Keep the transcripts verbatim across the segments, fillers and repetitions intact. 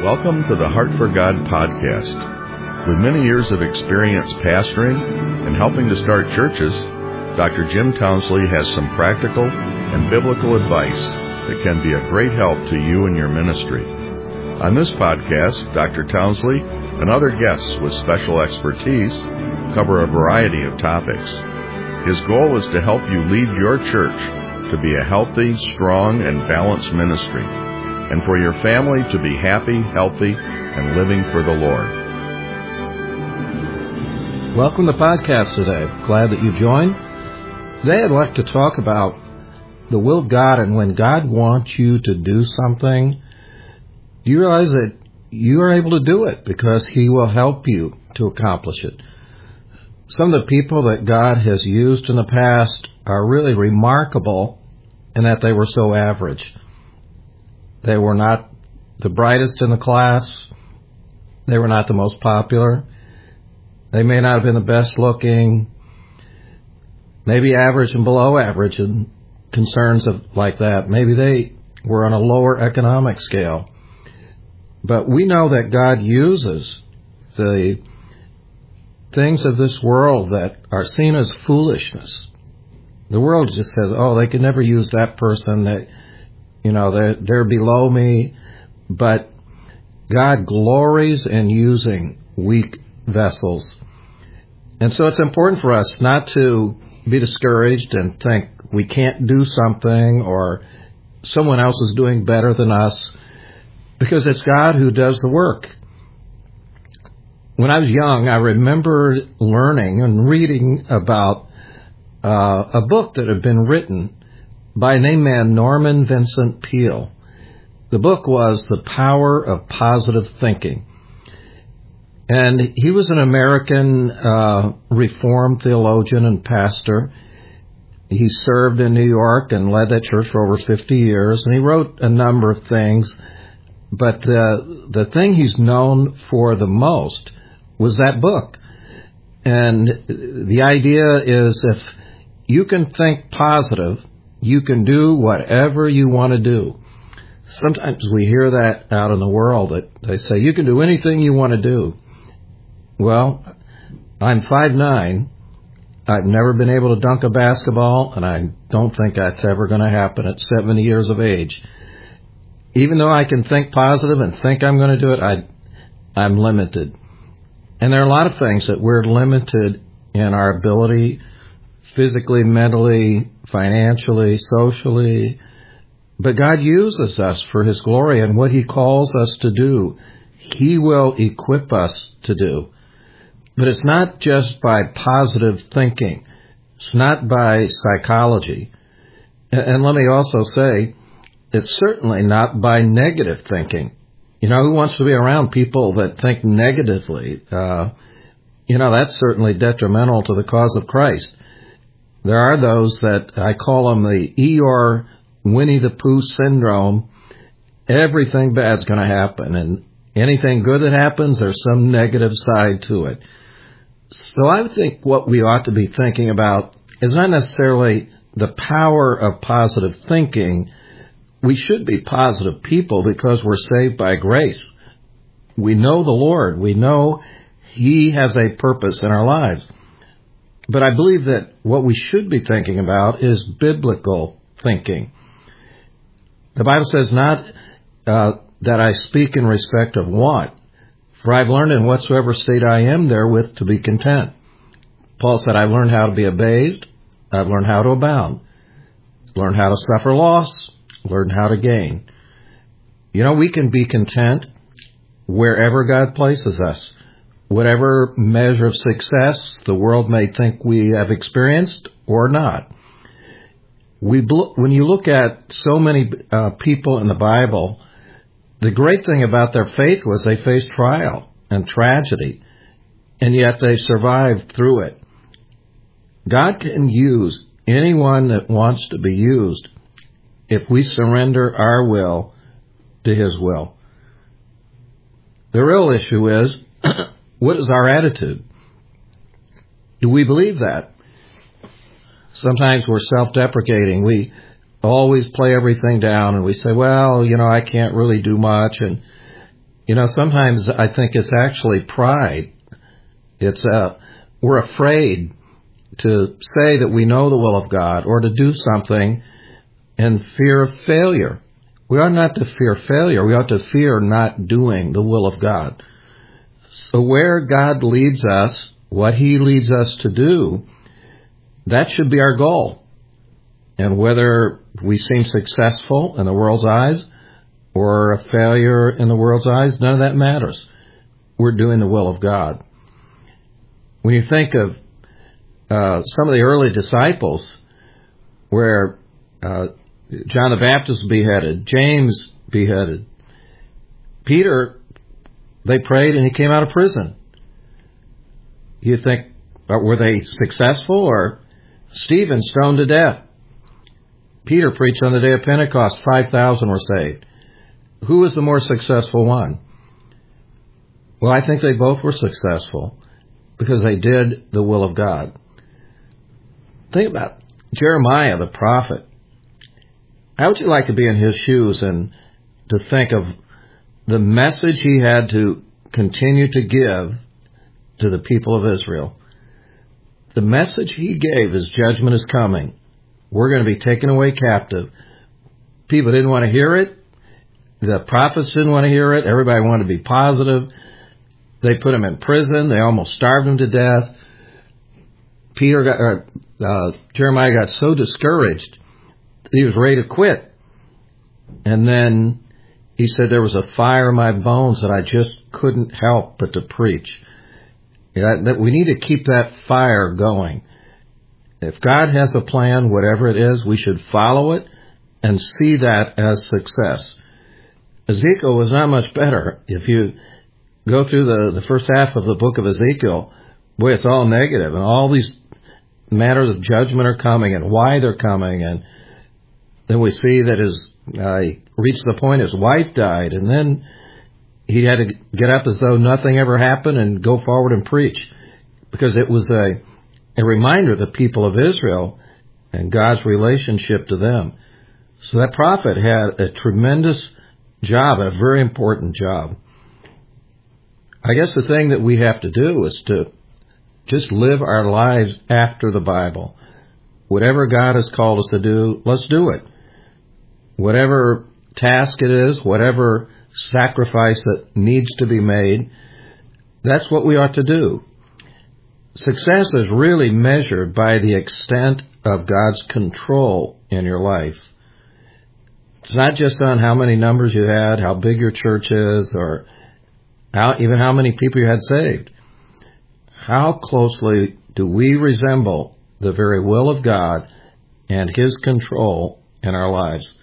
Welcome to the Heart for God podcast. With many years of experience pastoring and helping to start churches, Doctor Jim Townsley has some practical and biblical advice that can be a great help to you and your ministry. On this podcast, Doctor Townsley and other guests with special expertise cover a variety of topics. His goal is to help you lead your church to be a healthy, strong, and balanced ministry, and for your family to be happy, healthy, and living for the Lord. Welcome to the podcast today. Glad that you joined. Today I'd like to talk about the will of God, and when God wants you to do something, do you realize that you are able to do it because He will help you to accomplish it? Some of the people that God has used in the past are really remarkable in that they were so average. They were not the brightest in the class. They were not the most popular. They may not have been the best looking, maybe average and below average in concerns of like that. Maybe they were on a lower economic scale. But we know that God uses the things of this world that are seen as foolishness. The world just says, oh, they could never use that person, that, you know, they're, they're below me. But God glories in using weak vessels. And so it's important for us not to be discouraged and think we can't do something or someone else is doing better than us, because it's God who does the work. When I was young, I remember learning and reading about uh, a book that had been written by a named man, Norman Vincent Peale. The book was The Power of Positive Thinking. And he was an American uh, Reformed theologian and pastor. He served in New York and led that church for over fifty years. And he wrote a number of things. But the, the thing he's known for the most was that book. And the idea is if you can think positive, you can do whatever you want to do. Sometimes we hear that out in the world, that they say, you can do anything you want to do. Well, I'm five nine. I've never been able to dunk a basketball, and I don't think that's ever going to happen at seventy years of age. Even though I can think positive and think I'm going to do it, I, I'm limited. And there are a lot of things that we're limited in our ability, physically, mentally, financially, socially. But God uses us for His glory, and what He calls us to do, He will equip us to do. But it's not just by positive thinking. It's not by psychology. And let me also say, it's certainly not by negative thinking. You know, who wants to be around people that think negatively? Uh, you know, that's certainly detrimental to the cause of Christ. There are those that I call them the Eeyore Winnie the Pooh syndrome. Everything bad's going to happen, and anything good that happens, there's some negative side to it. So I think what we ought to be thinking about is not necessarily the power of positive thinking. We should be positive people because we're saved by grace. We know the Lord. We know He has a purpose in our lives. But I believe that what we should be thinking about is biblical thinking. The Bible says not uh, that I speak in respect of want, for I've learned in whatsoever state I am therewith to be content. Paul said, I've learned how to be abased. I've learned how to abound. Learned how to suffer loss. Learn how to gain. You know, we can be content wherever God places us. Whatever measure of success the world may think we have experienced or not. We, when you look at so many uh, people in the Bible, the great thing about their faith was they faced trial and tragedy, and yet they survived through it. God can use anyone that wants to be used if we surrender our will to His will. The real issue is, what is our attitude? Do we believe that? Sometimes we're self-deprecating. We always play everything down, and we say, well, you know, I can't really do much. And You know, sometimes I think it's actually pride. It's uh, we're afraid to say that we know the will of God or to do something in fear of failure. We ought not to fear failure. We ought to fear not doing the will of God. So where God leads us, what he leads us to do, that should be our goal. And whether we seem successful in the world's eyes or a failure in the world's eyes, none of that matters. We're doing the will of God. When you think of uh, some of the early disciples, where uh, John the Baptist beheaded, James beheaded, Peter, they prayed and he came out of prison. You think, were they successful? Or Stephen stoned to death. Peter preached on the day of Pentecost, five thousand were saved. Who was the more successful one? Well, I think they both were successful because they did the will of God. Think about Jeremiah, the prophet. How would you like to be in his shoes and to think of the message he had to continue to give to the people of Israel? The message he gave is judgment is coming. We're going to be taken away captive. People didn't want to hear it. The prophets didn't want to hear it. Everybody wanted to be positive. They put him in prison. They almost starved him to death. Peter got, or, uh, Jeremiah got so discouraged that he was ready to quit. And then he said, there was a fire in my bones that I just couldn't help but to preach. That, that we need to keep that fire going. If God has a plan, whatever it is, we should follow it and see that as success. Ezekiel was not much better. If you go through the, the first half of the book of Ezekiel, boy, it's all negative, and all these matters of judgment are coming and why they're coming. And then we see that his, uh, he reached the point his wife died, and then he had to get up as though nothing ever happened and go forward and preach, because it was a, a reminder of the people of Israel and God's relationship to them. So that prophet had a tremendous job, a very important job. I guess the thing that we have to do is to just live our lives after the Bible. Whatever God has called us to do, let's do it. Whatever task it is, whatever sacrifice that needs to be made, that's what we ought to do. Success is really measured by the extent of God's control in your life. It's not just on how many numbers you had, how big your church is, or how, even how many people you had saved. How closely do we resemble the very will of God and his control in our lives?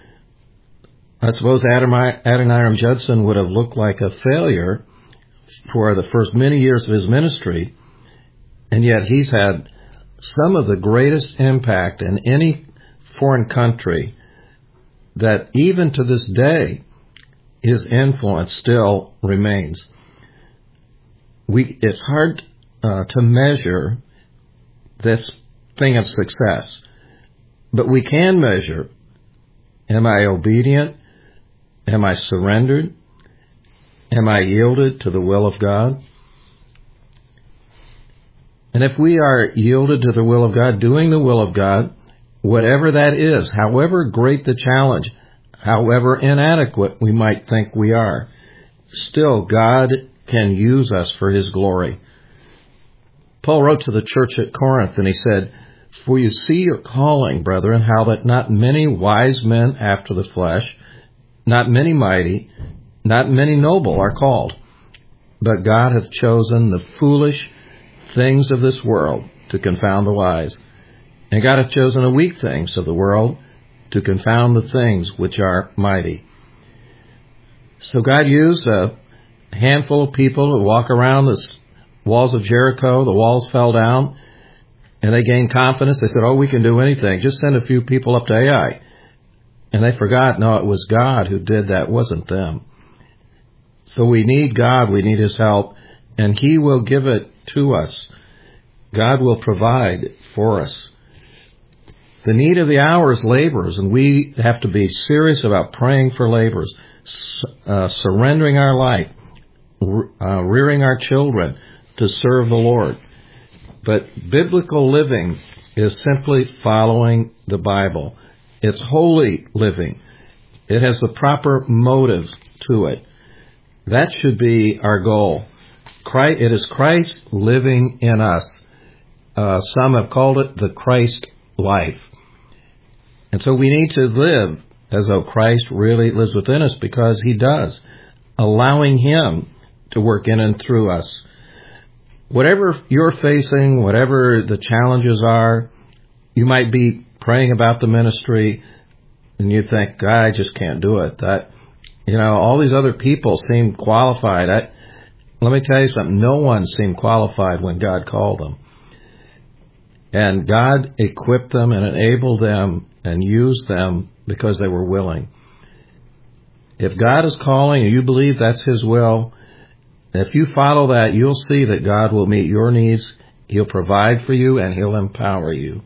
I suppose Adoniram Judson would have looked like a failure for the first many years of his ministry, and yet he's had some of the greatest impact in any foreign country, that even to this day, his influence still remains. We, it's hard uh, to measure this thing of success, but we can measure, am I obedient? Am I surrendered? Am I yielded to the will of God? And if we are yielded to the will of God, doing the will of God, whatever that is, however great the challenge, however inadequate we might think we are, still God can use us for his glory. Paul wrote to the church at Corinth, and he said, "For you see your calling, brethren, how that not many wise men after the flesh, not many mighty, not many noble are called, but God hath chosen the foolish things of this world to confound the wise. And God hath chosen the weak things of the world to confound the things which are mighty." So God used a handful of people to walk around the walls of Jericho. The walls fell down, and they gained confidence. They said, oh, we can do anything. Just send a few people up to Ai. And they forgot, no, it was God who did that. It wasn't them. So we need God. We need his help, and he will give it to us. God will provide for us. The need of the hour is laborers, and we have to be serious about praying for laborers, uh, surrendering our life, uh, rearing our children to serve the Lord. But biblical living is simply following the Bible. It's holy living. It has the proper motives to it. That should be our goal. Christ, it is Christ living in us. Uh, some have called it the Christ life. And so we need to live as though Christ really lives within us, because he does, allowing him to work in and through us. Whatever you're facing, whatever the challenges are, you might be praying about the ministry and you think, God, I just can't do it. That, you know, all these other people seem qualified. I, let me tell you something. No one seemed qualified when God called them. And God equipped them and enabled them and used them because they were willing. If God is calling and you believe that's his will, if you follow that, you'll see that God will meet your needs, he'll provide for you, and he'll empower you.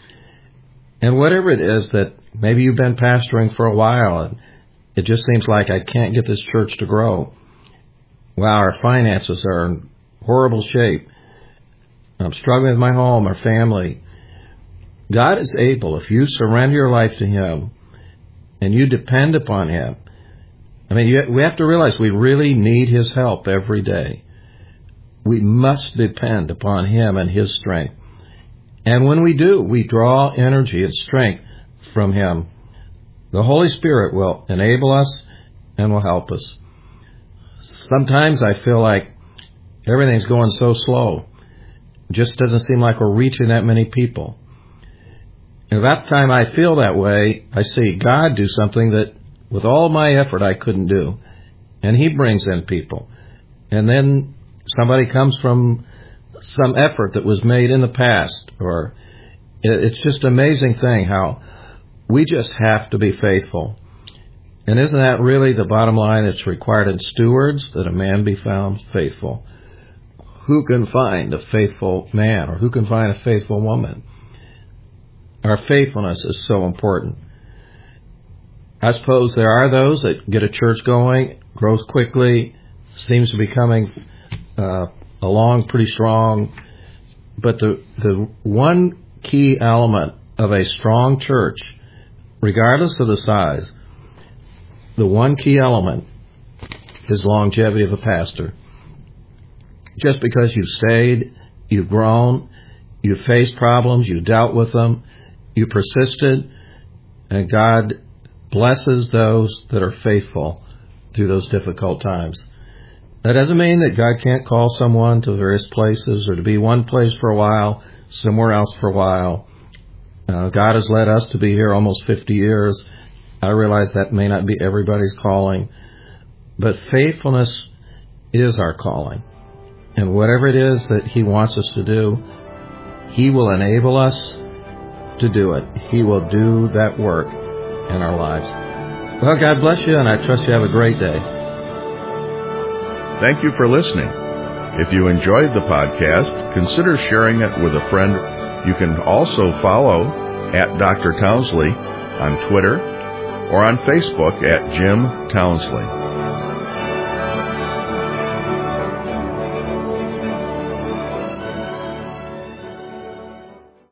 And whatever it is that maybe you've been pastoring for a while and it just seems like I can't get this church to grow. Wow, our finances are in horrible shape. I'm struggling with my home, our family. God is able, if you surrender your life to him and you depend upon him. I mean, you, we have to realize we really need his help every day. We must depend upon him and his strength. And when we do, we draw energy and strength from him. The Holy Spirit will enable us and will help us. Sometimes I feel like everything's going so slow. It just doesn't seem like we're reaching that many people. And about the time I feel that way, I see God do something that with all my effort I couldn't do. And he brings in people. And then somebody comes from some effort that was made in the past. Or it's just an amazing thing how we just have to be faithful. And isn't that really the bottom line? It's required in stewards that a man be found faithful. Who can find a faithful man, or who can find a faithful woman? Our faithfulness is so important. I suppose there are those that get a church going, grows quickly, seems to be coming uh, along pretty strong. But the the one key element of a strong church, regardless of the size, the one key element is longevity of a pastor. Just because you've stayed, you've grown, you've faced problems, you dealt with them, you persisted, and God blesses those that are faithful through those difficult times. That doesn't mean that God can't call someone to various places or to be one place for a while, somewhere else for a while. Uh, God has led us to be here almost fifty years. I realize that may not be everybody's calling, but faithfulness is our calling. And whatever it is that he wants us to do, he will enable us to do it. He will do that work in our lives. Well, God bless you, and I trust you have a great day. Thank you for listening. If you enjoyed the podcast, consider sharing it with a friend. You can also follow at Doctor Townsley on Twitter or on Facebook at Jim Townsley.